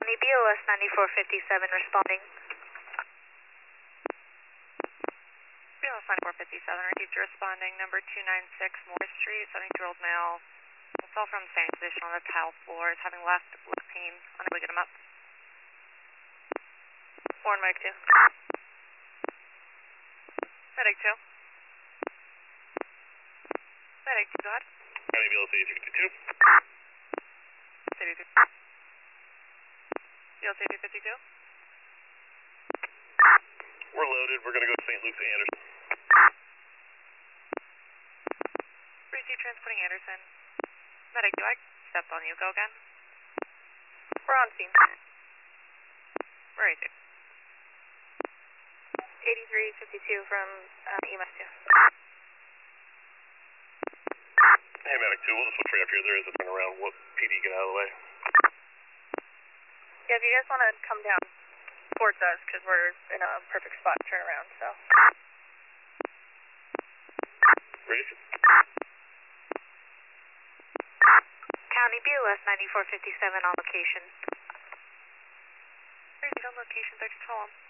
BLS 9457 responding. BLS 9457, received responding, number 296 Moore Street, 72-year-old male. Fell from standing position on the tile floor, is having left leg pain, unable to get him up. Warren, Medic 2. Medic 2. Medic 2, go ahead. County BLS 8252. 82. BLS 8252. We're loaded. We're going to go to St. Luke's Anderson. Receive transporting Anderson. Medic 2, I stepped on you. Go again. We're on scene. Where is it? 8352 from EMS 2. Hey, Medic 2, we'll just switch right up here. There is a turnaround. What PD, get out of the way. Yeah, if you guys want to come down towards us, because we're in a perfect spot to turn around, so. Ready? County BLS 9457 on location. Ready on location, 32 on.